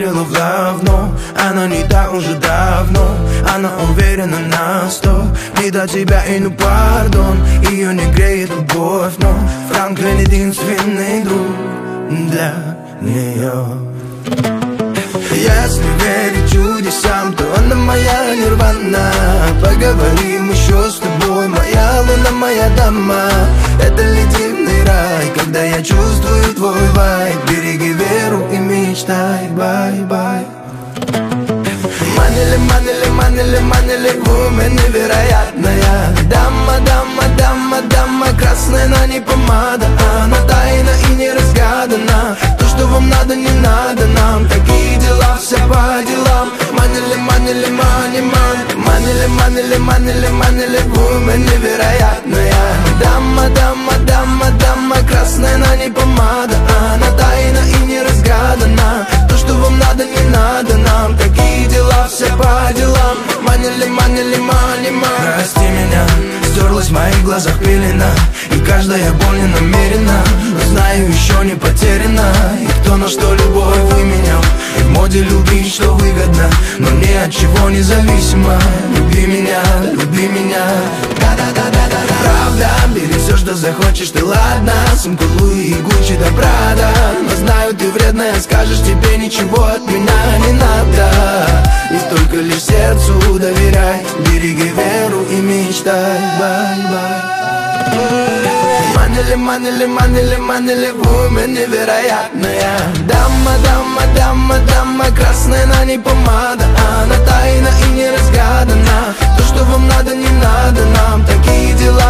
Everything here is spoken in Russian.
верила в love, но она не та уже давно. Она уверена на 100, не до тебя и ну пардон. Ее не греет любовь, но Франклин единственный друг для нее. Если верить чудесам, то она моя нирвана. Поговорим еще с тобой, моя луна, моя дама. Это ледяный рай, когда я чувствую твой вайб. Береги веру и мечтай, бай-бай. Манили, манили, манили, манили, вумен невероятная. Дама, дама, дама, дама, красная, но не помада. Она тайна и не разгадана. То, что вам надо, не надо нам. Такие дела, все по делам. Манили, манили, мани, мани. Манили, манили, манили, манили, вумен невероятная. Дама, дама, дама, дама, красная, но не помада. Она тайна и не разгадана. То, что вам надо, не надо нам. Такие дела, все по делам. Манили, манили, мани, мани. Прости меня, стерлась в моих глазах пелена. И каждая боль не намерена, но знаю, еще не потеряна. И кто на что любовь выменял. И в моде любить, что выгодно, но ни от чего не зависимо. Люби меня, люби меня. Да-да-да-да-да. Правда, бери все, что захочешь, ты ладно. Сумку Луи и Гуччи до Прада. Но знаю, ты вредная, скажешь, тебе ничего от меня не надо. И только лишь сердцу доверяй. Береги веру и мечтай, бай-бай. Манили, манили, манили, манили, вумен невероятная. Дама, дама, дама, дама, красная, но не помада. Она тайна и не разгадана. То, что вам надо, не надо нам. Такие дела,